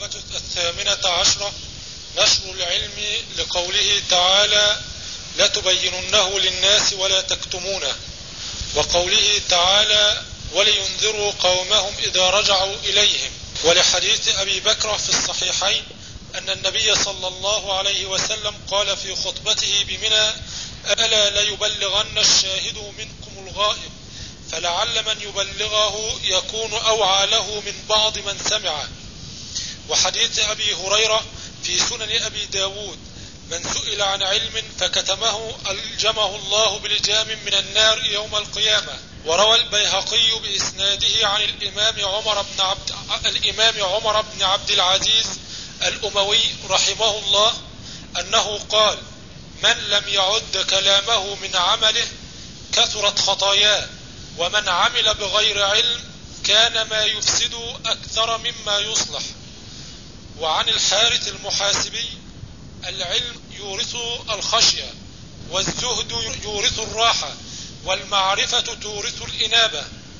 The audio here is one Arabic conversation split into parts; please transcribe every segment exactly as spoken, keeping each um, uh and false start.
العقوبة الثامنة عشرة نشر العلم، لقوله تعالى لتبيننه للناس ولا تكتمونه، وقوله تعالى ولينذروا قومهم إذا رجعوا إليهم، ولحديث أبي بكر في الصحيحين أن النبي صلى الله عليه وسلم قال في خطبته بمنى ألا ليبلغن الشاهد منكم الغائب، فلعل من يبلغه يكون أوعى له من بعض من سمعه. وحديث أبي هريرة في سنن أبي داود من سئل عن علم فكتمه ألجمه الله بلجام من النار يوم القيامة. وروى البيهقي بإسناده عن الإمام عمر بن عبد الإمام عمر بن عبد العزيز الأموي رحمه الله أنه قال من لم يعد كلامه من عمله كثرت خطاياه، ومن عمل بغير علم كان ما يفسد أكثر مما يصلح. وعن الحارث المحاسبي العلم يورث الخشية، والزهد يورث الراحة، والمعرفة تورث الإنابة.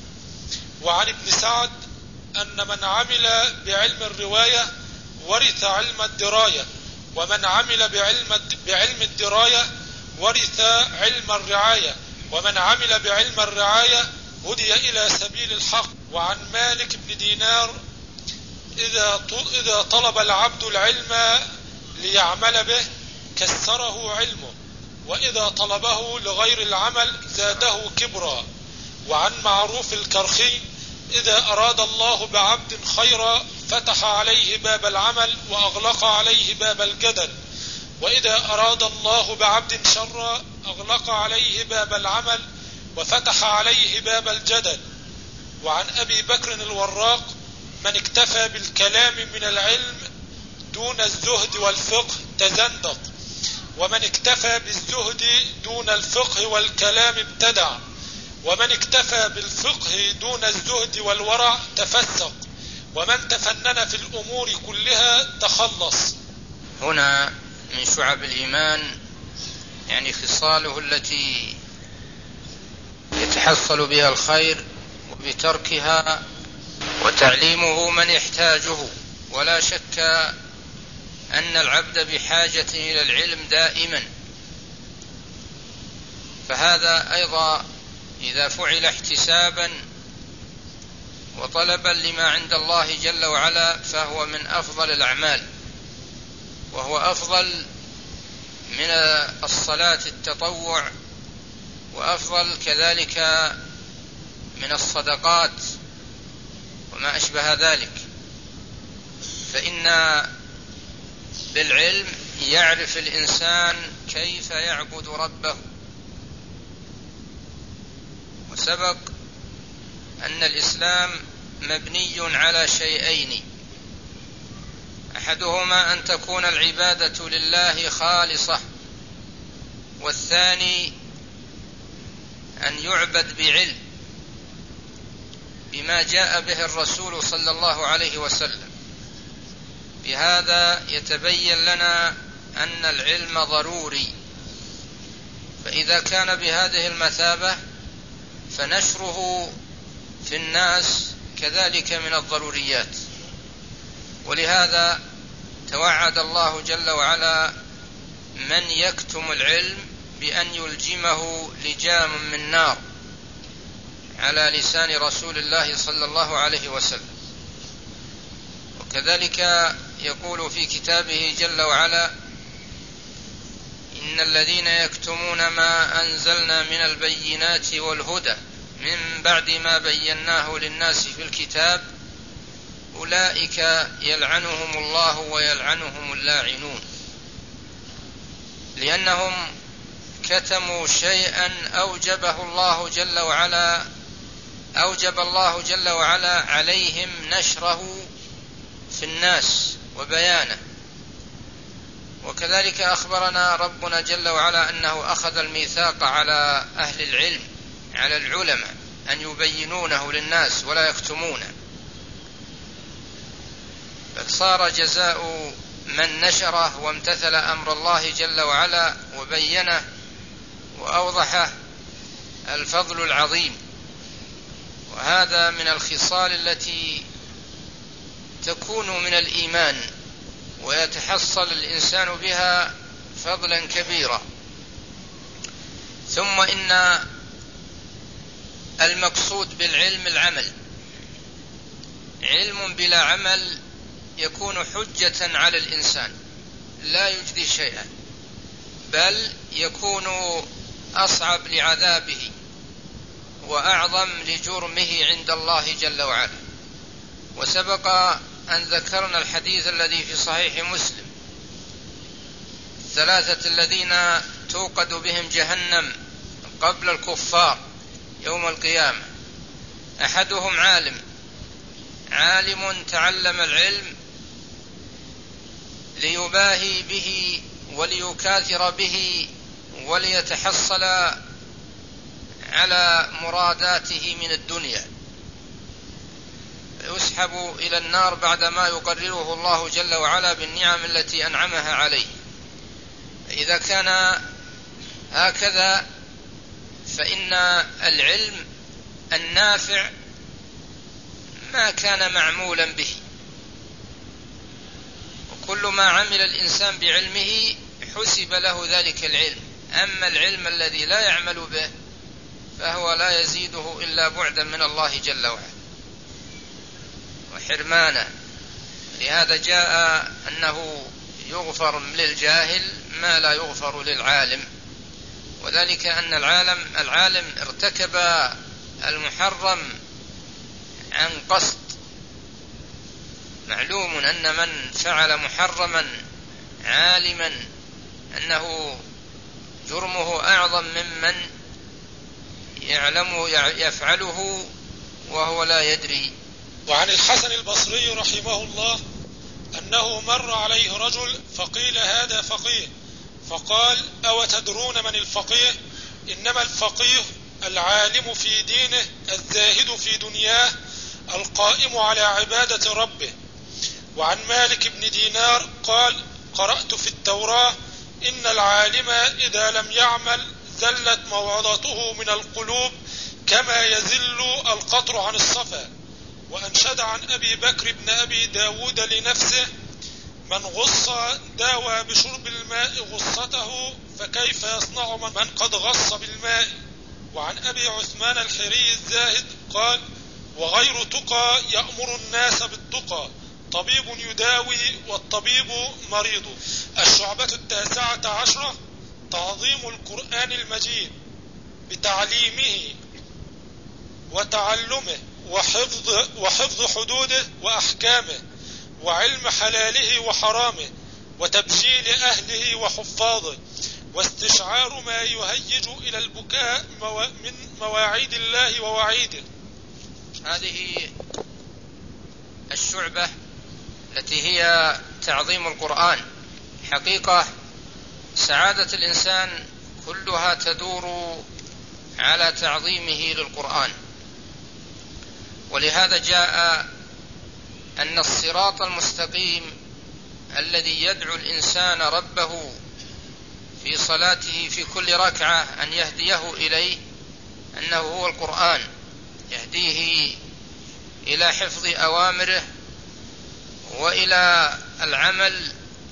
وعن ابن سعد أن من عمل بعلم الرواية ورث علم الدراية، ومن عمل بعلم بعلم الدراية ورث علم الرعاية، ومن عمل بعلم الرعاية هدي إلى سبيل الحق. وعن مالك بن دينار إذا إذا طلب العبد العلم ليعمل به كسره علمه، وإذا طلبه لغير العمل زاده كبرا. وعن معروف الكرخي إذا أراد الله بعبد خيرا فتح عليه باب العمل وأغلق عليه باب الجدل، وإذا أراد الله بعبد شرا أغلق عليه باب العمل وفتح عليه باب الجدل. وعن أبي بكر الوراق من اكتفى بالكلام من العلم دون الزهد والفقه تزندق، ومن اكتفى بالزهد دون الفقه والكلام ابتدع، ومن اكتفى بالفقه دون الزهد والورع تفسق، ومن تفنن في الأمور كلها تخلص. هنا من شعب الإيمان يعني خصاله التي يتحصل بها الخير، وبتركها وتعليمه من يحتاجه. ولا شك أن العبد بحاجة إلى العلم دائما، فهذا أيضا إذا فعل احتسابا وطلبا لما عند الله جل وعلا فهو من أفضل الأعمال، وهو أفضل من الصلاة التطوع، وأفضل كذلك من الصدقات وما أشبه ذلك. فإن بالعلم يعرف الإنسان كيف يعبد ربه. وسبق أن الإسلام مبني على شيئين، أحدهما أن تكون العبادة لله خالصة، والثاني أن يعبد بعلم بما جاء به الرسول صلى الله عليه وسلم. بهذا يتبين لنا أن العلم ضروري، فإذا كان بهذه المثابة فنشره في الناس كذلك من الضروريات. ولهذا توعد الله جل وعلا من يكتم العلم بأن يلجمه لجام من نار على لسان رسول الله صلى الله عليه وسلم. وكذلك يقول في كتابه جل وعلا إن الذين يكتمون ما أنزلنا من البينات والهدى من بعد ما بيناه للناس في الكتاب أولئك يلعنهم الله ويلعنهم اللاعنون، لأنهم كتموا شيئا أوجبه الله جل وعلا أوجب الله جل وعلا عليهم نشره في الناس وبيانه. وكذلك أخبرنا ربنا جل وعلا أنه أخذ الميثاق على أهل العلم، على العلماء، أن يبينونه للناس ولا يكتمونه. فصار جزاء من نشره وامتثل أمر الله جل وعلا وبينه وأوضحه الفضل العظيم. وهذا من الخصال التي تكون من الإيمان ويتحصل الإنسان بها فضلا كبيرا. ثم إن المقصود بالعلم العمل، علم بلا عمل يكون حجة على الإنسان لا يجدي شيئا، بل يكون أصعب لعذابه وأعظم لجرمه عند الله جل وعلا. وسبق أن ذكرنا الحديث الذي في صحيح مسلم: الثلاثة الذين توقد بهم جهنم قبل الكفار يوم القيامة: أحدهم عالم عالم تعلم العلم ليباهي به وليكاثر به وليتحصل على مراداته من الدنيا، يسحب إلى النار بعدما يقرره الله جل وعلا بالنعم التي أنعمها عليه. إذا كان هكذا فإن العلم النافع ما كان معمولا به، وكل ما عمل الإنسان بعلمه حسب له ذلك العلم. أما العلم الذي لا يعمل به فهو لا يزيده إلا بعدا من الله جل وعلا وحرمانا. لهذا جاء أنه يغفر للجاهل ما لا يغفر للعالم، وذلك أن العالم العالم ارتكب المحرم عن قصد. معلوم أن من فعل محرما عالما أنه جرمه أعظم ممن يعلم يفعله وهو لا يدري. وعن الحسن البصري رحمه الله أنه مر عليه رجل فقيل: هذا فقيه. فقال: أو تدرون من الفقيه؟ إنما الفقيه العالم في دينه الزاهد في دنياه القائم على عبادة ربه. وعن مالك بن دينار قال: قرأت في التوراة: إن العالم إذا لم يعمل زلت موعظته من القلوب كما يزل القطر عن الصفا. وأنشد عن أبي بكر بن أبي داود لنفسه: من غص داوى بشرب الماء غصته، فكيف يصنع من قد غص بالماء. وعن أبي عثمان الحري الزاهد قال: وغير تقى يأمر الناس بالتقى، طبيب يداوي والطبيب مريض. الشعبة التاسعة عشرة: تعظيم القرآن المجيد بتعليمه وتعلمه وحفظ, وحفظ حدوده وأحكامه وعلم حلاله وحرامه وتبجيل أهله وحفاظه واستشعار ما يهيج إلى البكاء من مواعيد الله ووعيده. هذه الشعبة التي هي تعظيم القرآن. حقيقة سعادة الإنسان كلها تدور على تعظيمه للقرآن، ولهذا جاء أن الصراط المستقيم الذي يدعو الإنسان ربه في صلاته في كل ركعة أن يهديه إليه أنه هو القرآن، يهديه إلى حفظ أوامره وإلى العمل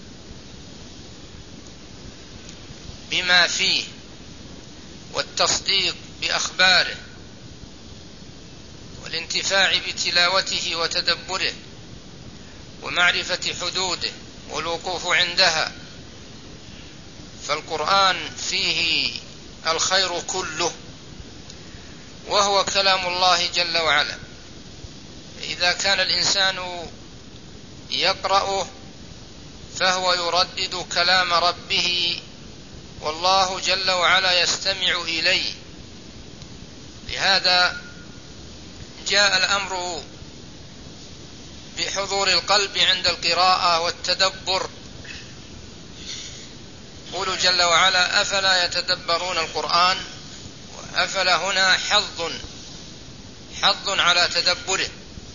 بما فيه والتصديق بأخباره والانتفاع بتلاوته وتدبره ومعرفة حدوده والوقوف عندها. فالقرآن فيه الخير كله، وهو كلام الله جل وعلا. إذا كان الإنسان يقرأه فهو يردد كلام ربه، والله جل وعلا يستمع إليه. لهذا جاء الأمر بحضور القلب عند القراءة والتدبر. يقول جل وعلا: أفلا يتدبرون القرآن؟ وأفلا هنا حظ حظ على تدبره.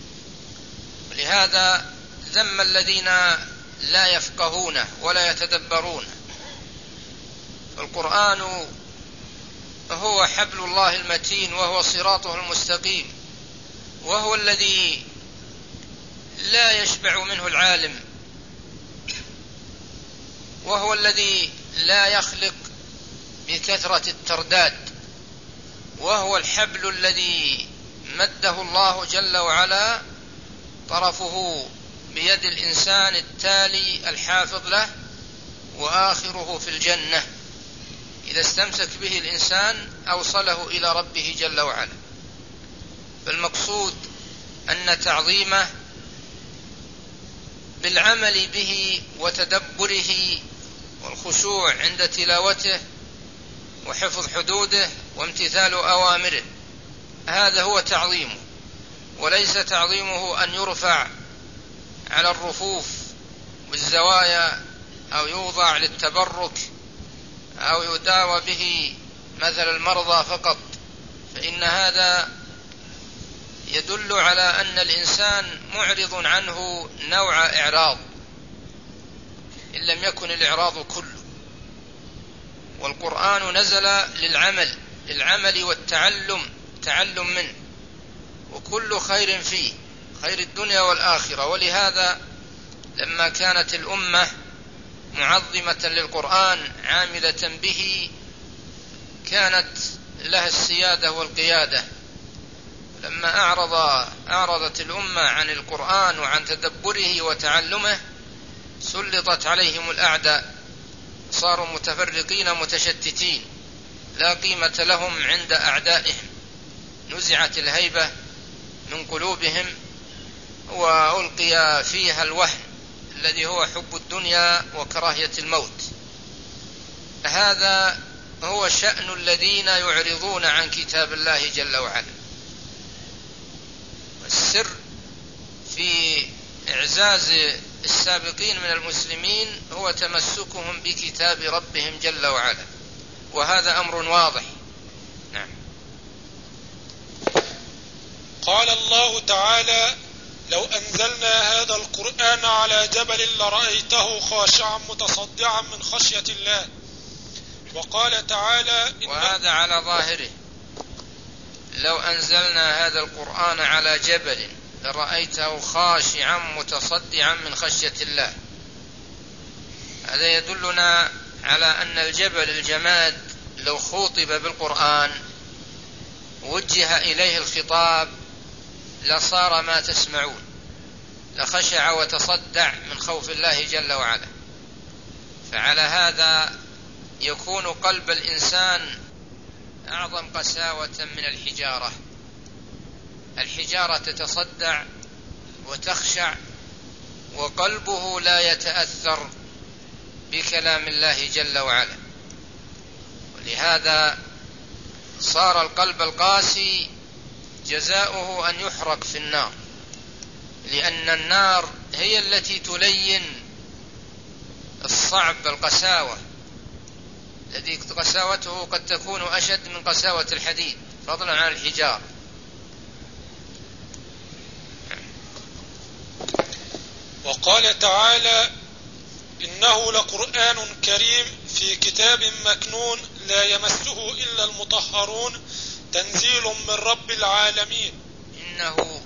لهذا ذم الذين لا يفقهونه ولا يتدبرونه. القرآن هو حبل الله المتين، وهو صراطه المستقيم، وهو الذي لا يشبع منه العالم، وهو الذي لا يخلق بكثرة الترداد، وهو الحبل الذي مده الله جل وعلا طرفه بيد الإنسان التالي الحافظ له، وآخره في الجنة. إذا استمسك به الإنسان أوصله إلى ربه جل وعلا. فالمقصود أن تعظيمه بالعمل به وتدبره والخشوع عند تلاوته وحفظ حدوده وامتثال أوامره، هذا هو تعظيمه، وليس تعظيمه أن يرفع على الرفوف والزوايا أو يوضع للتبرك أو يداوى به مثل المرضى فقط، فإن هذا يدل على أن الإنسان معرض عنه نوع إعراض إن لم يكن الإعراض كله. والقرآن نزل للعمل للعمل والتعلم تعلم منه، وكل خير فيه، خير الدنيا والآخرة. ولهذا لما كانت الأمة معظمة للقرآن عاملة به كانت لها السيادة والقيادة. لما أعرض أعرضت الأمة عن القرآن وعن تدبره وتعلمه سلطت عليهم الأعداء، صاروا متفرقين متشتتين لا قيمة لهم عند أعدائهم، نزعت الهيبة من قلوبهم وألقي فيها الوهن الذي هو حب الدنيا وكراهية الموت. هذا هو شأن الذين يعرضون عن كتاب الله جل وعلا. السر في إعزاز السابقين من المسلمين هو تمسكهم بكتاب ربهم جل وعلا، وهذا أمر واضح. نعم. قال الله تعالى: لو أنزلنا هذا القرآن على جبل لرأيته خاشعا متصدعا من خشية الله. وقال تعالى: وهذا على ظاهره، لو أنزلنا هذا القرآن على جبل لرأيته خاشعا متصدعا من خشية الله. هذا يدلنا على أن الجبل الجماد لو خوطب بالقرآن وجه إليه الخطاب لصار ما تسمعون، لخشع وتصدع من خوف الله جل وعلا. فعلى هذا يكون قلب الإنسان أعظم قساوة من الحجارة. الحجارة تتصدع وتخشع وقلبه لا يتأثر بكلام الله جل وعلا. ولهذا صار القلب القاسي جزاؤه أن يحرق في النار، لأن النار هي التي تلين الصعب القساوة، الذي قساوته قد تكون أشد من قساوة الحديد فضلا عن الحجار. وقال تعالى: إنه لقرآن كريم في كتاب مكنون لا يمسه إلا المطهرون تنزيل من رب العالمين. إنه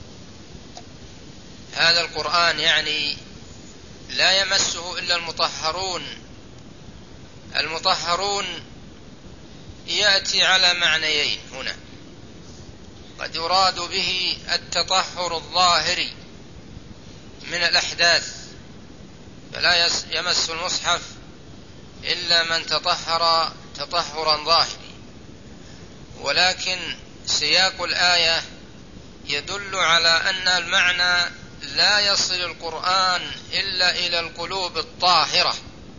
هذا القرآن يعني لا يمسه إلا المطهرون. المطهرون يأتي على معنيين هنا، قد يراد به التطهر الظاهري من الأحداث، فلا يمس المصحف إلا من تطهر تطهرا ظاهري. ولكن سياق الآية يدل على أن المعنى لا يصل القرآن إلا إلى القلوب الطاهرة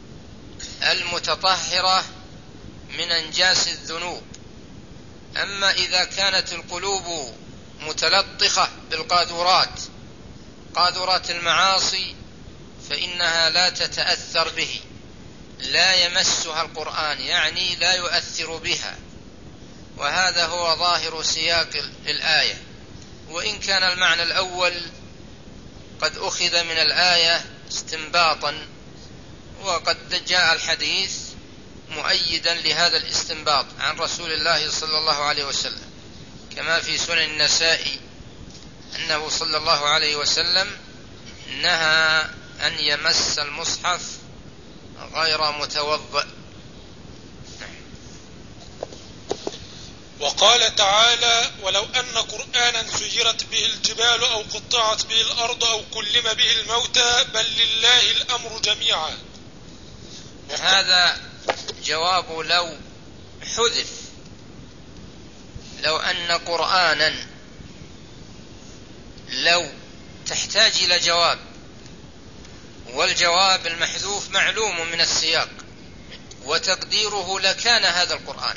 المتطهرة من أنجاس الذنوب. أما إذا كانت القلوب متلطخة بالقاذورات قاذورات المعاصي فإنها لا تتأثر به، لا يمسها القرآن، يعني لا يؤثر بها. وهذا هو ظاهر سياق الآية، وإن كان المعنى الأول قد أخذ من الآية استنباطا، وقد جاء الحديث مؤيدا لهذا الاستنباط عن رسول الله صلى الله عليه وسلم، كما في سنن النسائي أنه صلى الله عليه وسلم نهى أن يمس المصحف غير متوضئ. وقال تعالى: ولو أن قرآنا سيرت به الجبال أو قطعت به الأرض أو كلم به الموتى بل لله الأمر جميعا. هذا جواب لو حذف. لو أن قرآنا، لو تحتاج إلى جواب، والجواب المحذوف معلوم من السياق، وتقديره لكان هذا القرآن.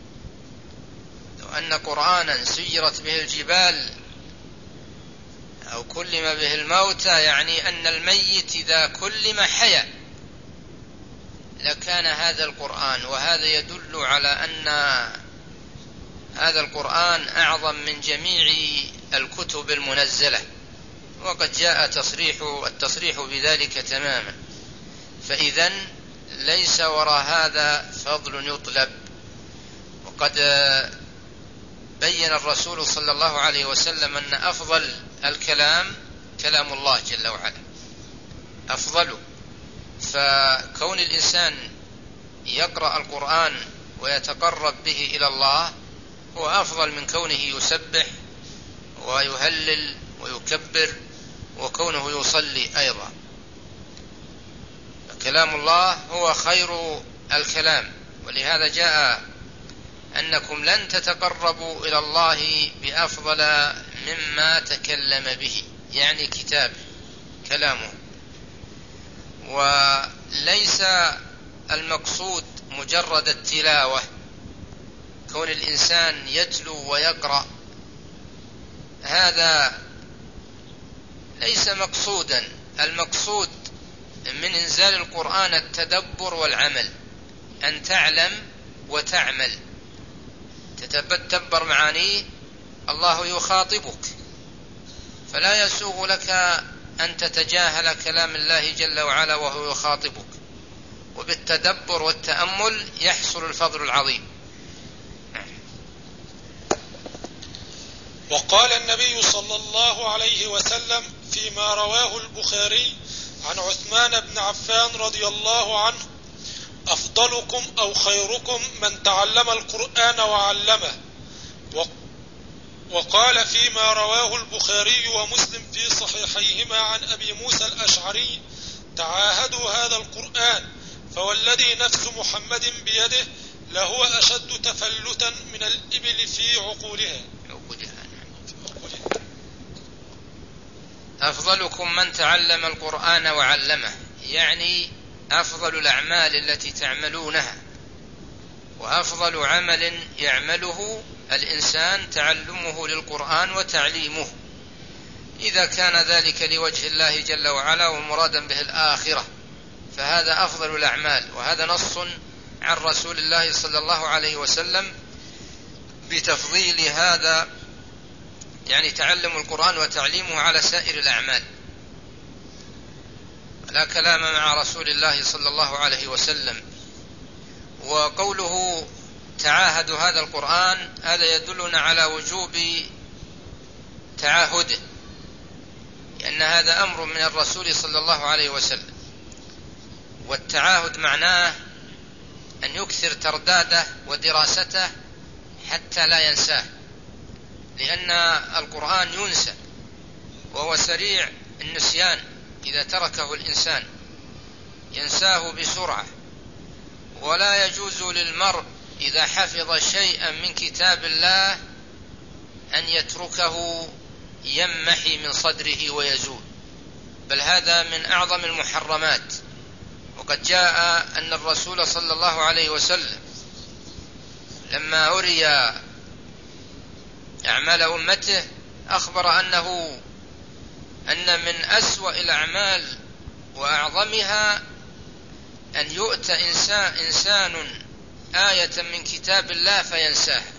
لو أن قرآنا سيرت به الجبال أو كلم به الموتى، يعني أن الميت إذا كلم حيا، لكان هذا القرآن. وهذا يدل على أن هذا القرآن أعظم من جميع الكتب المنزلة، وقد جاء تصريح التصريح بذلك تماما. فإذن ليس وراء هذا فضل يطلب. وقد بين الرسول صلى الله عليه وسلم أن أفضل الكلام كلام الله جل وعلا، أفضله. فكون الإنسان يقرأ القرآن ويتقرب به إلى الله هو أفضل من كونه يسبح ويهلل ويكبر وكونه يصلي أيضا. كلام الله هو خير الكلام، ولهذا جاء أنكم لن تتقربوا إلى الله بأفضل مما تكلم به، يعني كتاب كلامه. وليس المقصود مجرد التلاوة، كون الإنسان يتلو ويقرأ، هذا ليس مقصودا. المقصود من إنزال القرآن التدبر والعمل، أن تعلم وتعمل، تتدبر معانيه. الله يخاطبك، فلا يسوغ لك أن تتجاهل كلام الله جل وعلا وهو يخاطبك، وبالتدبر والتأمل يحصل الفضل العظيم. وقال النبي صلى الله عليه وسلم فيما رواه البخاري عن عثمان بن عفان رضي الله عنه: أفضلكم أو خيركم من تعلم القرآن وعلمه. وقال فيما رواه البخاري ومسلم في صحيحيهما عن أبي موسى الأشعري: تعاهدوا هذا القرآن فوالذي نفس محمد بيده لهو أشد تفلتا من الإبل في عقولها. أفضلكم من تعلم القرآن وعلمه، يعني أفضل الأعمال التي تعملونها، وأفضل عمل يعمله الإنسان تعلمه للقرآن وتعليمه، إذا كان ذلك لوجه الله جل وعلا ومرادا به الآخرة، فهذا أفضل الأعمال. وهذا نص عن رسول الله صلى الله عليه وسلم بتفضيل هذا، يعني تعلم القرآن وتعليمه على سائر الأعمال. لا كلام مع رسول الله صلى الله عليه وسلم. وقوله تعاهد هذا القرآن، هذا يدلنا على وجوب تعاهده، لأن هذا أمر من الرسول صلى الله عليه وسلم. والتعاهد معناه أن يكثر ترداده ودراسته حتى لا ينساه، لأن القرآن ينسى وهو سريع النسيان، إذا تركه الإنسان ينساه بسرعة. ولا يجوز للمرء إذا حفظ شيئا من كتاب الله أن يتركه يمحي من صدره ويزول، بل هذا من أعظم المحرمات. وقد جاء أن الرسول صلى الله عليه وسلم لما أري أعمال أمته أخبر أنه أن من أسوأ الأعمال وأعظمها أن يؤتى إنسان, إنسان آية من كتاب الله فينساها.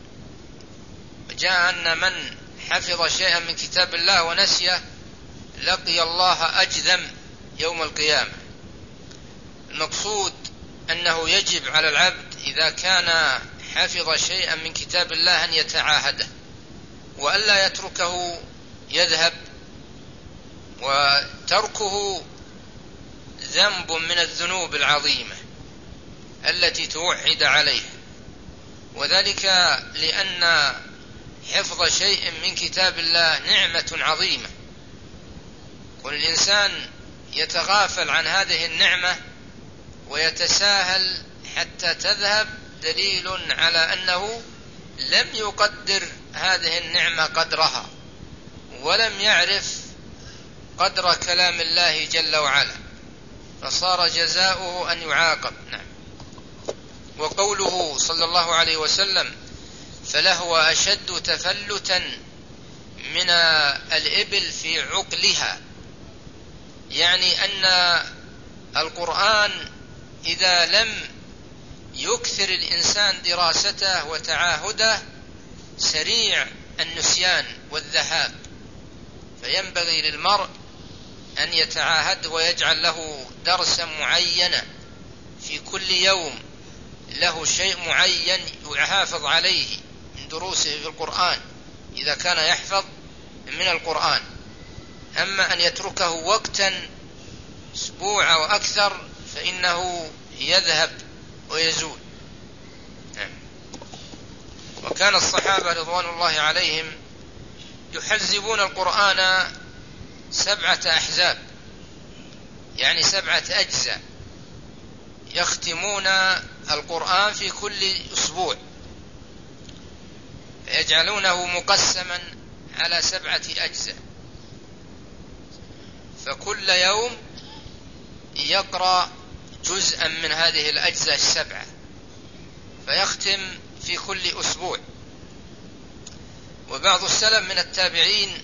جاء أن من حفظ شيئا من كتاب الله ونسيه لقي الله أجذم يوم القيامة. المقصود أنه يجب على العبد إذا كان حفظ شيئا من كتاب الله أن يتعاهده، وألا يتركه يذهب وتركه ذنب من الذنوب العظيمة التي توعد عليها، وذلك لأن حفظ شيء من كتاب الله نعمة عظيمة، والإنسان يتغافل عن هذه النعمة ويتساهل حتى تذهب دليل على أنه لم يقدر هذه النعمة قدرها، ولم يعرف قدر كلام الله جل وعلا، فصار جزاؤه أن يعاقب. نعم. وقوله صلى الله عليه وسلم فلهو أشد تفلتا من الإبل في عقلها، يعني أن القرآن إذا لم يكثر الإنسان دراسته وتعاهده سريع النسيان والذهاب، فينبغي للمرء أن يتعاهد ويجعل له درسا معينا في كل يوم، له شيء معين يحافظ عليه من دروسه في القرآن إذا كان يحفظ من القرآن. أما أن يتركه وقتا أسبوع أو أكثر فإنه يذهب ويزول. وكان الصحابة رضوان الله عليهم يحزبون القرآن سبعة أحزاب، يعني سبعة أجزاء، يختمون القرآن في كل أسبوع، يجعلونه مقسما على سبعة أجزاء، فكل يوم يقرأ جزءا من هذه الأجزاء السبعة، فيختم في كل أسبوع. وبعض السلف من التابعين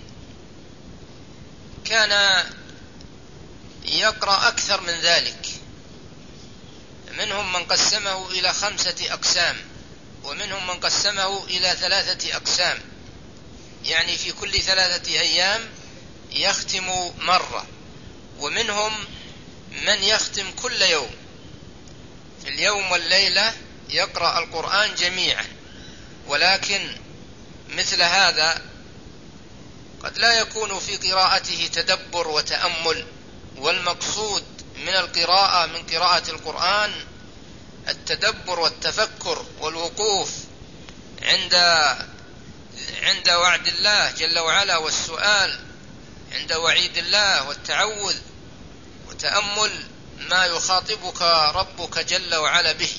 كان يقرأ أكثر من ذلك، منهم من قسمه إلى خمسة أقسام، ومنهم من قسمه إلى ثلاثة أقسام، يعني في كل ثلاثة أيام يختم مرة، ومنهم من يختم كل يوم في اليوم والليلة يقرأ القرآن جميعا. ولكن مثل هذا قد لا يكون في قراءته تدبر وتأمل، والمقصود من القراءة من قراءة القرآن التدبر والتفكر والوقوف عند عند وعد الله جل وعلا، والسؤال عند وعيد الله، والتعوذ وتأمل ما يخاطبك ربك جل وعلا به.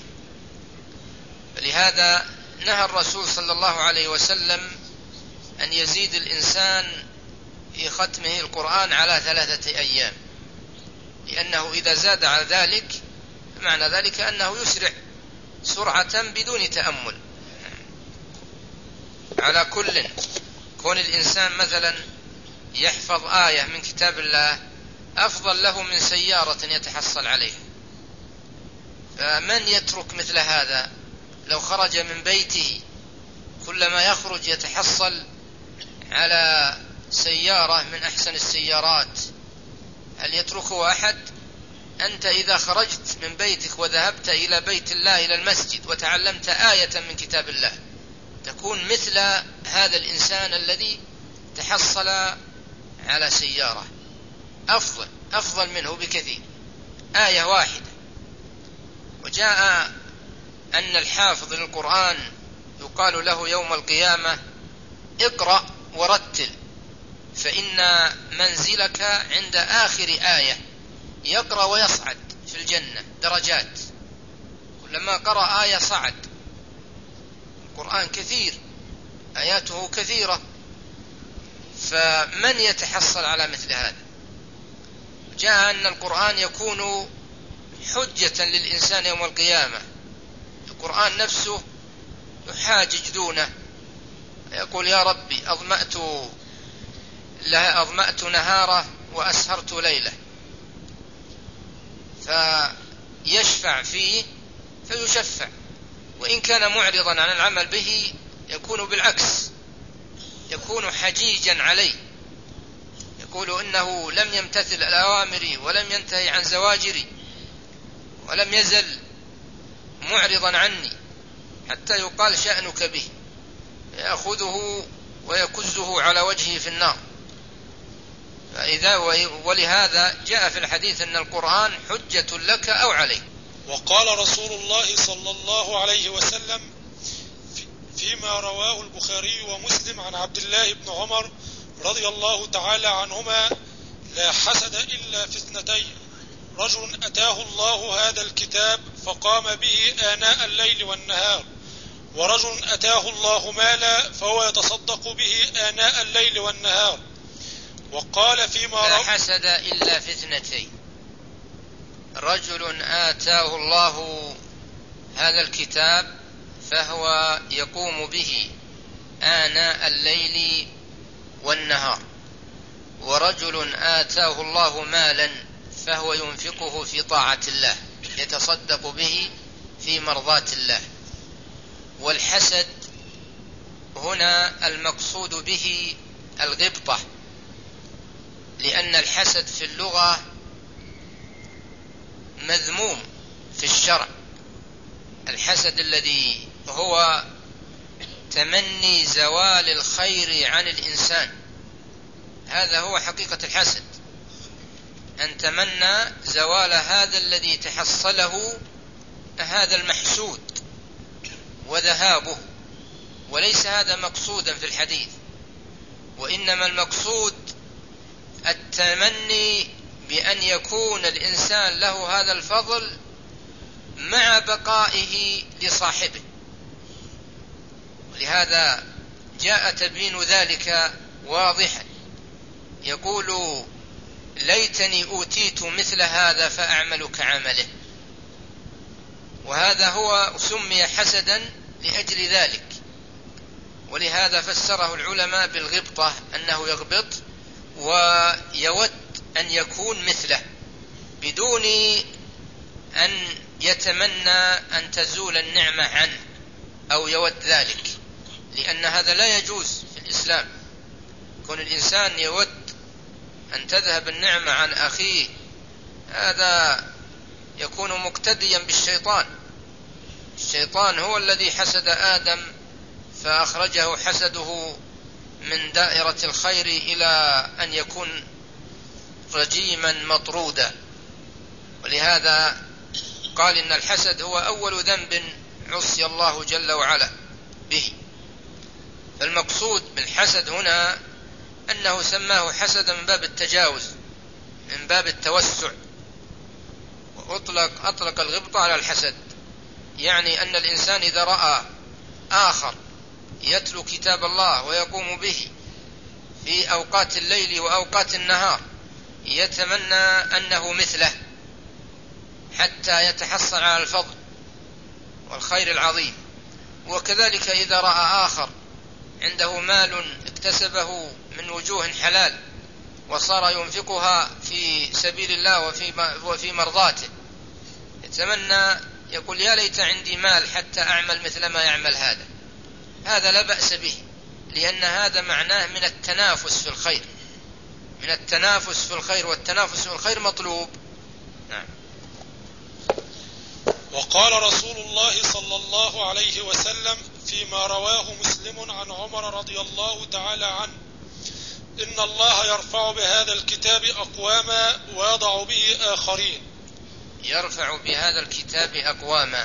فلهذا نهى الرسول صلى الله عليه وسلم أن يزيد الإنسان في ختمه القرآن على ثلاثة أيام، لأنه إذا زاد على ذلك معنى ذلك أنه يسرع سرعة بدون تأمل. على كل، كون الإنسان مثلا يحفظ آية من كتاب الله أفضل له من سيارة يتحصل عليها. فمن يترك مثل هذا؟ لو خرج من بيته كلما يخرج يتحصل على سيارة من أحسن السيارات، هل يتركه أحد؟ أنت إذا خرجت من بيتك وذهبت إلى بيت الله إلى المسجد وتعلمت آية من كتاب الله تكون مثل هذا الإنسان الذي تحصل على سيارة، أفضل أفضل منه بكثير، آية واحدة. وجاء أن الحافظ للقرآن يقال له يوم القيامة اقرأ ورتل، فإن منزلك عند آخر آية. يقرأ ويصعد في الجنة درجات، كلما قرأ آية صعد. القرآن كثير، آياته كثيرة، فمن يتحصل على مثل هذا؟ جاء أن القرآن يكون حجة للإنسان يوم القيامة. القرآن نفسه يحاجج دونه، يقول يا ربي أظمأت لها أظمأت نهاره وأسهرت ليله، فيشفع فيه فيشفع، وإن كان معرضا عن العمل به يكون بالعكس، يكون حجيجا عليه، يقول إنه لم يمتثل الأوامر ولم ينتهي عن زواجري ولم يزل معرضا عني، حتى يقال شأنك به، يأخذه ويكزه على وجهه في النار. فإذا ولهذا جاء في الحديث أن القرآن حجة لك أو عليك. وقال رسول الله صلى الله عليه وسلم فيما رواه البخاري ومسلم عن عبد الله بن عمر رضي الله تعالى عنهما: لا حسد إلا في اثنتين، رجل أتاه الله هذا الكتاب فقام به آناء الليل والنهار، ورجل أتاه الله مالا فهو يتصدق به آناء الليل والنهار. وقال فيما لا حسد إلا في اثنتين، رجل آتاه الله هذا الكتاب فهو يقوم به آناء الليل والنهار، ورجل آتاه الله مالا فهو ينفقه في طاعة الله، يتصدق به في مرضاة الله. والحسد هنا المقصود به الغبطة، لأن الحسد في اللغة مذموم في الشرع. الحسد الذي هو تمني زوال الخير عن الإنسان، هذا هو حقيقة الحسد، أن تمنى زوال هذا الذي تحصله هذا المحسود وذهابه، وليس هذا مقصودا في الحديث، وإنما المقصود التمني بأن يكون الإنسان له هذا الفضل مع بقائه لصاحبه. ولهذا جاء تبيين ذلك واضحا، يقول: ليتني أوتيت مثل هذا فأعمل كعمله. وهذا هو سمي حسدا لأجل ذلك، ولهذا فسره العلماء بالغبطة، أنه يغبط ويود أن يكون مثله بدون أن يتمنى أن تزول النعمة عنه أو يود ذلك، لأن هذا لا يجوز في الإسلام. كون الإنسان يود أن تذهب النعمة عن أخيه، هذا يكون مقتديا بالشيطان. الشيطان هو الذي حسد آدم فأخرجه حسده من دائرة الخير إلى أن يكون رجيما مطرودا. ولهذا قال إن الحسد هو أول ذنب عصي الله جل وعلا به. فالمقصود بالحسد هنا أنه سماه حسدا من باب التجاوز، من باب التوسع، وأطلق أطلق الغبطة على الحسد، يعني أن الإنسان إذا رأى آخر يتلو كتاب الله ويقوم به في أوقات الليل وأوقات النهار يتمنى أنه مثله حتى يتحصل على الفضل والخير العظيم. وكذلك إذا رأى آخر عنده مال اكتسبه من وجوه حلال وصار ينفقها في سبيل الله وفي وفي مرضاته، يتمنى، يقول: يا ليت عندي مال حتى أعمل مثل ما يعمل هذا. هذا لا بأس به، لأن هذا معناه من التنافس في الخير، من التنافس في الخير، والتنافس في الخير مطلوب. نعم. وقال رسول الله صلى الله عليه وسلم فيما رواه مسلم عن عمر رضي الله تعالى عنه: إن الله يرفع بهذا الكتاب أقواما ويضع به آخرين. يرفع بهذا الكتاب أقواما،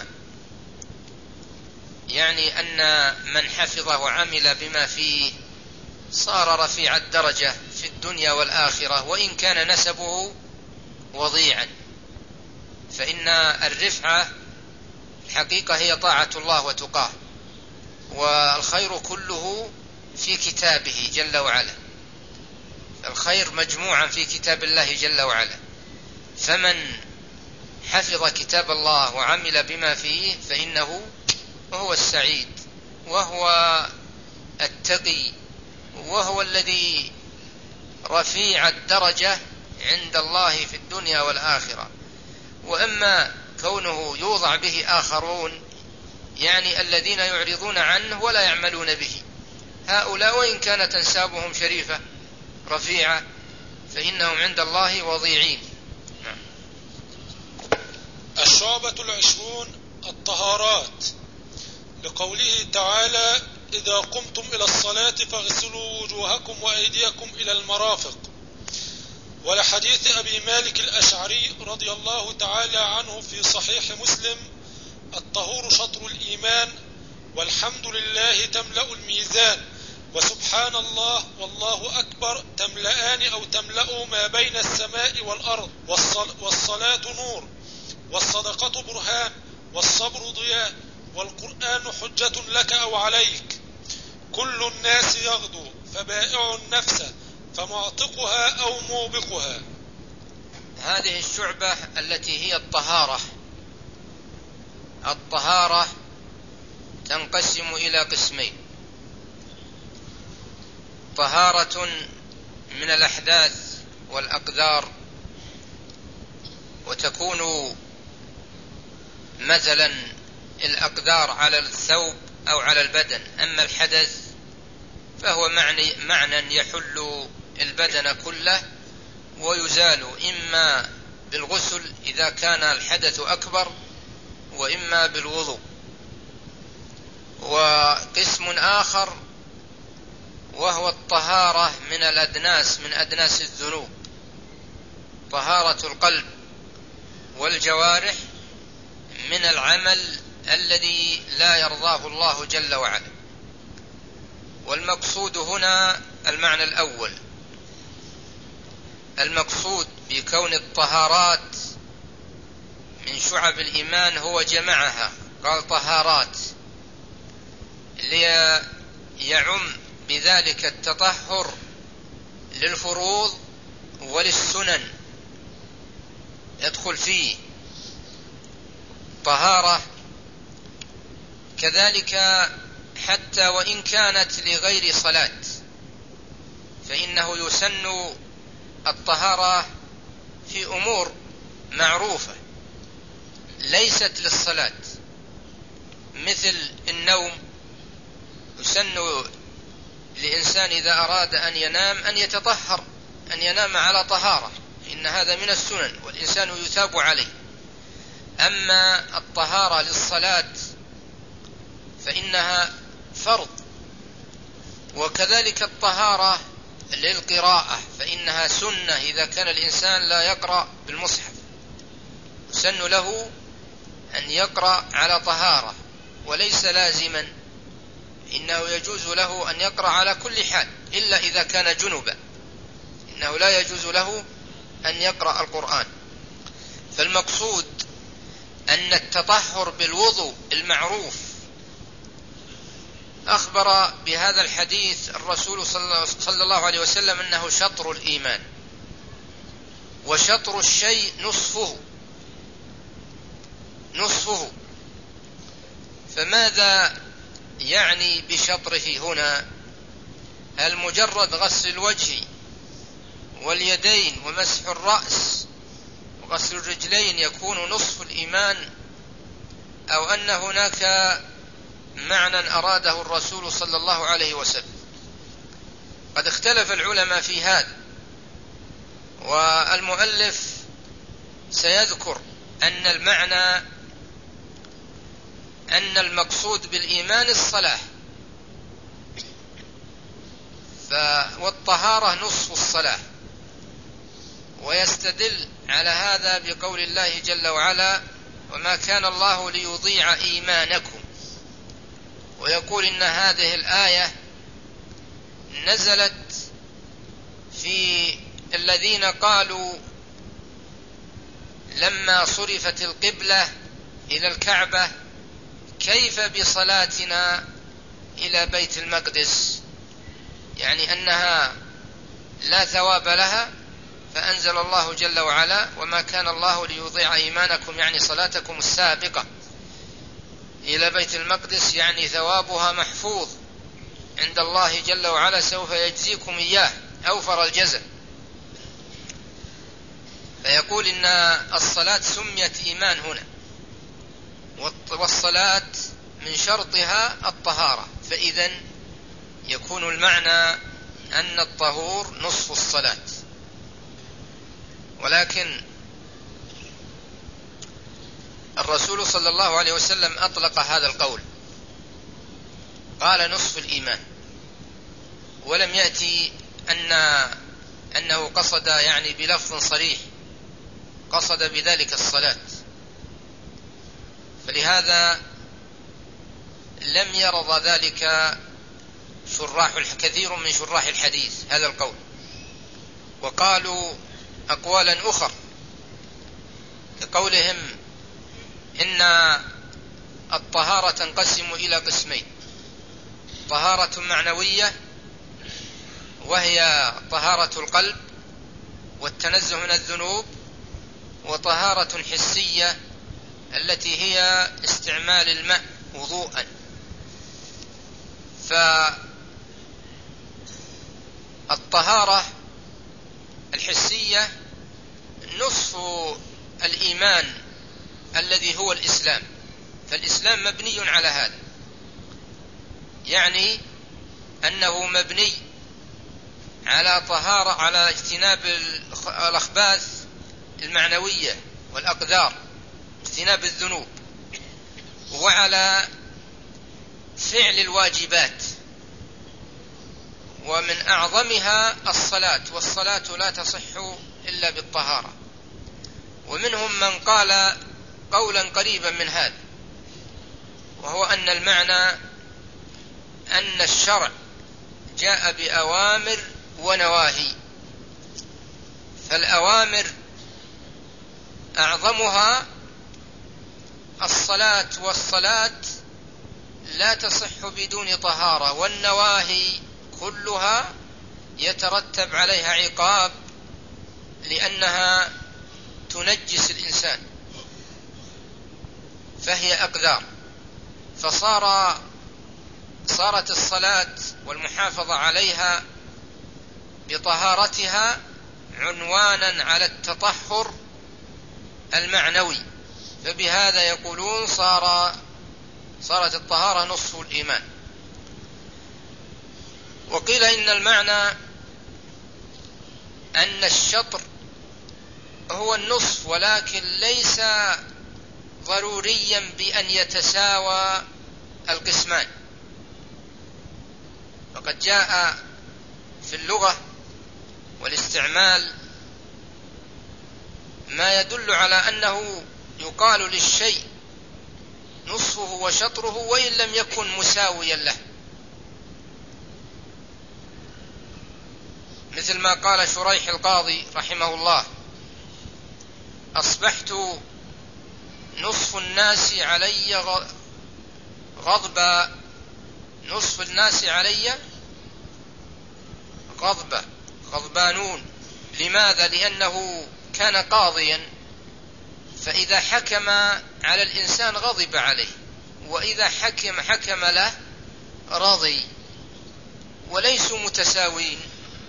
يعني أن من حفظه وعمل بما فيه صار رفيع الدرجة في الدنيا والآخرة، وإن كان نسبه وضيعا. فإن الرفعة الحقيقة هي طاعة الله وتقاه، والخير كله في كتابه جل وعلا. الخير مجموعا في كتاب الله جل وعلا، فمن حفظ كتاب الله وعمل بما فيه فإنه هو السعيد، وهو التقي، وهو الذي رفيع الدرجة عند الله في الدنيا والآخرة. وأما كونه يوضع به آخرون، يعني الذين يعرضون عنه ولا يعملون به، هؤلاء وإن كانت أنسابهم شريفة رفيعة فإنهم عند الله وضيعين. نعم. الشعبة العشرون الطهارات، لقوله تعالى: إذا قمتم إلى الصلاة فاغسلوا وجوهكم وأيديكم إلى المرافق. ولحديث أبي مالك الأشعري رضي الله تعالى عنه في صحيح مسلم: الطهور شطر الإيمان، والحمد لله تملأ الميزان، وسبحان الله والله أكبر تملأان أو تملأ ما بين السماء والأرض، والصلاة نور، والصدقة برهان، والصبر ضياء، والقرآن حجة لك أو عليك. كل الناس يغدو فبائع النفس فمعتقها أو موبقها. هذه الشعبة التي هي الطهارة. الطهارة تنقسم إلى قسمين: طهارة من الأحداث والأقدار، وتكون مثلا الأقدار على الثوب أو على البدن، أما الحدث فهو معني معنى يحل البدن كله ويزال إما بالغسل إذا كان الحدث أكبر، وإما بالوضوء. وقسم آخر وهو الطهارة من الأدناس، من أدناس الذنوب، طهارة القلب والجوارح من العمل الذي لا يرضاه الله جل وعلا. والمقصود هنا المعنى الأول. المقصود بكون الطهارات من شعب الإيمان هو جمعها، قال طهارات، ليعم بذلك التطهر للفروض وللسنن، يدخل فيه طهارة. كذلك حتى وإن كانت لغير صلاة فإنه يسن الطهارة في أمور معروفة ليست للصلاة، مثل النوم. يسن لإنسان إذا أراد أن ينام أن يتطهر، أن ينام على طهارة، إن هذا من السنن والإنسان يثاب عليه. أما الطهارة للصلاة فإنها فرض. وكذلك الطهارة للقراءة فإنها سنة إذا كان الإنسان لا يقرأ بالمصحف، يسن له أن يقرأ على طهارة، وليس لازما، إنه يجوز له أن يقرأ على كل حال إلا إذا كان جنبا، إنه لا يجوز له أن يقرأ القرآن. فالمقصود أن التطهر بالوضوء المعروف أخبر بهذا الحديث الرسول صلى الله عليه وسلم أنه شطر الإيمان، وشطر الشيء نصفه نصفه فماذا يعني بشطره هنا؟ هل مجرد غسل الوجه واليدين ومسح الرأس وغسل الرجلين يكون نصف الإيمان، أو أن هناك معنى أراده الرسول صلى الله عليه وسلم؟ قد اختلف العلماء في هذا، والمؤلف سيذكر أن المعنى أن المقصود بالإيمان الصلاة، والطهارة نصف الصلاة. ويستدل على هذا بقول الله جل وعلا: وما كان الله ليضيع إيمانكم. ويقول إن هذه الآية نزلت في الذين قالوا لما صرفت القبلة إلى الكعبة: كيف بصلاتنا إلى بيت المقدس؟ يعني أنها لا ثواب لها، فأنزل الله جل وعلا: وما كان الله ليضيع إيمانكم، يعني صلاتكم السابقة إلى بيت المقدس، يعني ثوابها محفوظ عند الله جل وعلا، سوف يجزيكم إياه أوفر الجزاء. فيقول إن الصلاة سميت إيمان هنا، والصلاة من شرطها الطهارة، فإذن يكون المعنى أن الطهور نصف الصلاة. ولكن الرسول صلى الله عليه وسلم أطلق هذا القول، قال نصف الإيمان، ولم يأتي أن أنه قصد يعني بلفظ صريح، قصد بذلك الصلاة، فلهذا لم يرضى ذلك شراح كثير من شراح الحديث هذا القول، وقالوا أقوالا أخرى كقولهم إن الطهارة تنقسم إلى قسمين: طهارة معنوية وهي طهارة القلب والتنزه من الذنوب، وطهارة حسية التي هي استعمال الماء وضوءا. فالطهارة الحسية نصف الإيمان الذي هو الإسلام، فالإسلام مبني على هذا، يعني أنه مبني على طهارة، على اجتناب الأخباث المعنوية والأقدار، اجتناب الذنوب، وعلى فعل الواجبات، ومن أعظمها الصلاة، والصلاة لا تصح إلا بالطهارة. ومنهم من قال قولا قريبا من هذا، وهو أن المعنى أن الشرع جاء بأوامر ونواهي، فالأوامر أعظمها الصلاة، والصلاة لا تصح بدون طهارة، والنواهي كلها يترتب عليها عقاب لأنها تنجس الإنسان، فهي أقدار. فصار صارت الصلاة والمحافظة عليها بطهارتها عنوانا على التطهر المعنوي، فبهذا يقولون صار صارت الطهارة نصف الإيمان. وقيل إن المعنى أن الشطر هو النصف، ولكن ليس ضروريا بأن يتساوى القسمان، فقد جاء في اللغة والاستعمال ما يدل على أنه يقال للشيء نصفه وشطره وإن لم يكن مساويا له، مثل ما قال شريح القاضي رحمه الله: أصبحت نصف الناس علي غضبا، نصف الناس علي غضبا، غضبانون. لماذا؟ لأنه كان قاضيا، فإذا حكم على الإنسان غضب عليه، وإذا حكم حكم له رضي، وليسوا متساوين.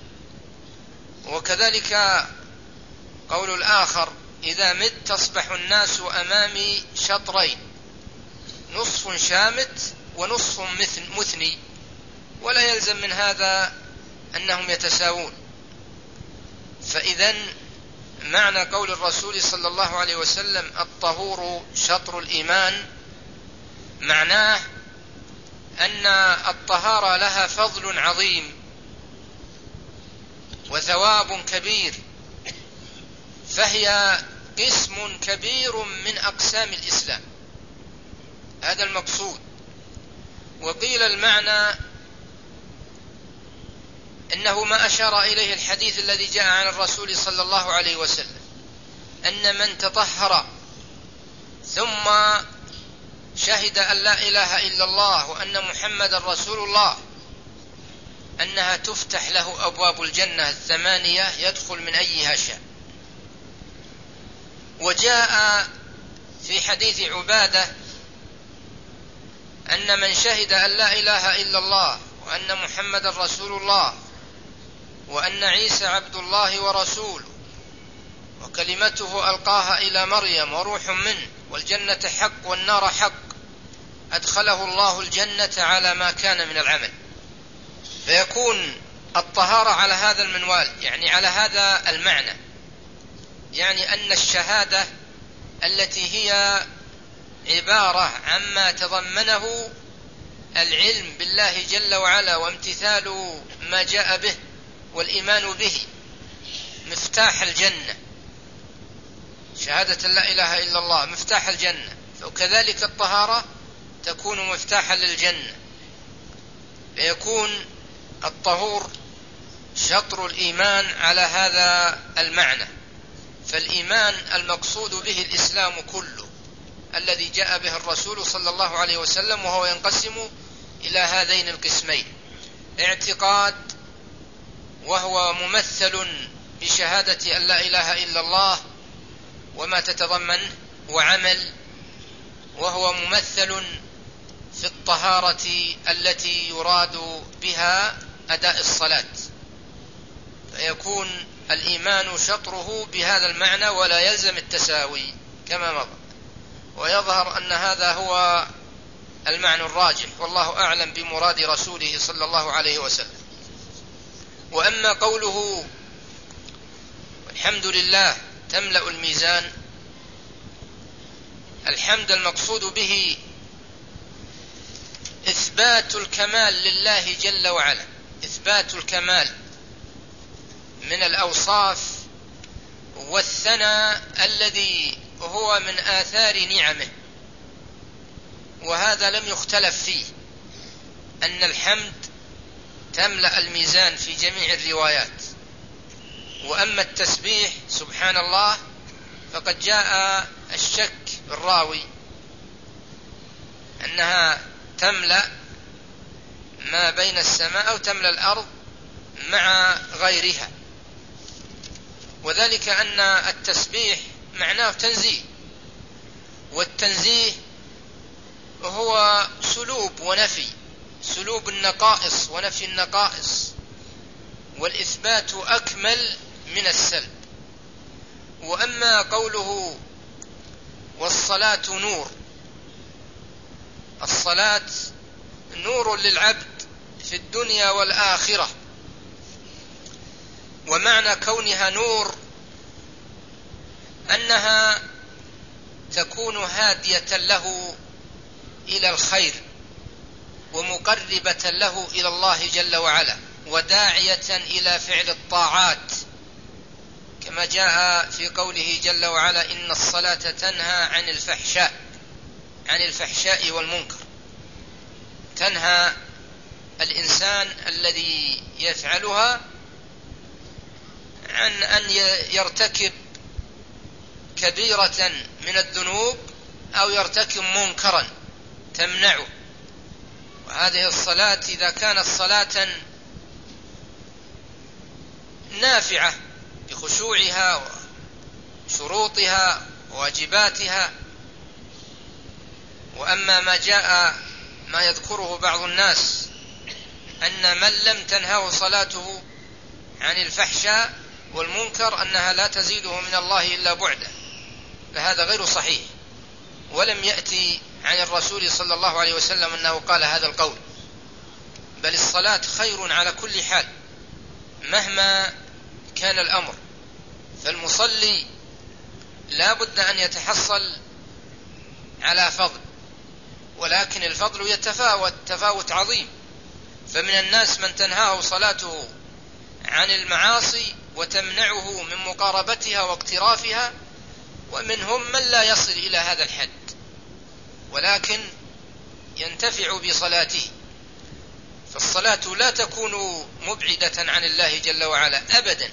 وكذلك قول الآخر: إذا مت تصبح الناس أمامي شطرين، نصف شامت ونصف مثني، ولا يلزم من هذا أنهم يتساوون. فإذن معنى قول الرسول صلى الله عليه وسلم: الطهور شطر الإيمان، معناه أن الطهارة لها فضل عظيم وثواب كبير، فهي قسم كبير من أقسام الإسلام، هذا المقصود. وقيل المعنى إنه ما أشار إليه الحديث الذي جاء عن الرسول صلى الله عليه وسلم، أن من تطهر ثم شهد أن لا إله إلا الله وأن محمد رسول الله، أنها تفتح له أبواب الجنة الثمانية يدخل من أيها شاء. وجاء في حديث عبادة أن من شهد أن لا إله إلا الله وأن محمد رسول الله وأن عيسى عبد الله ورسوله وكلمته ألقاها إلى مريم وروح منه والجنة حق والنار حق، أدخله الله الجنة على ما كان من العمل. فيكون الطهارة على هذا المنوال، يعني على هذا المعنى، يعني أن الشهادة التي هي عبارة عما تضمنه العلم بالله جل وعلا وامتثال ما جاء به والإيمان به، مفتاح الجنة، شهادة لا إله إلا الله مفتاح الجنة، وكذلك الطهارة تكون مفتاحا للجنة، فيكون الطهور شطر الإيمان على هذا المعنى. فالإيمان المقصود به الإسلام كله الذي جاء به الرسول صلى الله عليه وسلم، وهو ينقسم إلى هذين القسمين: اعتقاد وهو ممثل بشهادة أن لا إله إلا الله وما تتضمنه، وعمل وهو ممثل في الطهارة التي يراد بها أداء الصلاة. فيكون الإيمان شطره بهذا المعنى ولا يلزم التساوي كما مضى، ويظهر أن هذا هو المعنى الراجح، والله أعلم بمراد رسوله صلى الله عليه وسلم. وأما قوله الحمد لله تملأ الميزان، الحمد المقصود به إثبات الكمال لله جل وعلا، إثبات الكمال من الأوصاف والثناء الذي هو من آثار نعمه، وهذا لم يختلف فيه، أن الحمد تملأ الميزان في جميع الروايات. وأما التسبيح سبحان الله فقد جاء الشك بالراوي أنها تملأ ما بين السماء أو تملأ الأرض مع غيرها، وذلك أن التسبيح معناه تنزيه، والتنزيه هو سلوب ونفي، سلوب النقائص ونفي النقائص، والإثبات أكمل من السلب. وأما قوله والصلاة نور، الصلاة نور للعبد في الدنيا والآخرة، ومعنى كونها نور أنها تكون هادية له إلى الخير ومقربة له إلى الله جل وعلا، وداعية إلى فعل الطاعات، كما جاء في قوله جل وعلا إن الصلاة تنهى عن الفحشاء عن الفحشاء والمنكر، تنهى الإنسان الذي يفعلها عن أن يرتكب كبيرة من الذنوب أو يرتكب منكرا تمنعه. وهذه الصلاة إذا كانت صلاة نافعة بخشوعها وشروطها وواجباتها. وأما ما جاء ما يذكره بعض الناس أن من لم تنهه صلاته عن الفحشاء والمنكر أنها لا تزيده من الله إلا بعدا، فهذا غير صحيح، ولم يأتي عن الرسول صلى الله عليه وسلم أنه قال هذا القول، بل الصلاة خير على كل حال مهما كان الأمر. فالمصلي لا بد أن يتحصل على فضل، ولكن الفضل يتفاوت تفاوت عظيم، فمن الناس من تنهاه صلاته عن المعاصي وتمنعه من مقاربتها واقترافها، ومنهم من لا يصل إلى هذا الحد ولكن ينتفع بصلاته. فالصلاة لا تكون مبعدة عن الله جل وعلا أبدا،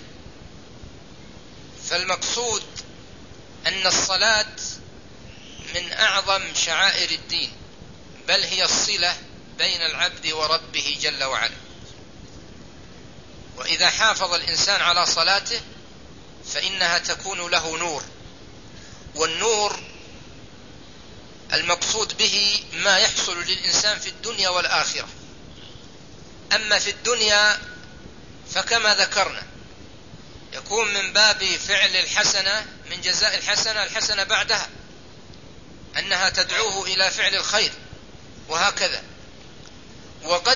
فالمقصود أن الصلاة من أعظم شعائر الدين، بل هي الصلة بين العبد وربه جل وعلا. وإذا حافظ الإنسان على صلاته فإنها تكون له نور، والنور المقصود به ما يحصل للإنسان في الدنيا والآخرة. أما في الدنيا فكما ذكرنا يكون من باب فعل الحسنة، من جزاء الحسنة الحسنة بعدها، أنها تدعوه إلى فعل الخير، وهكذا. وقد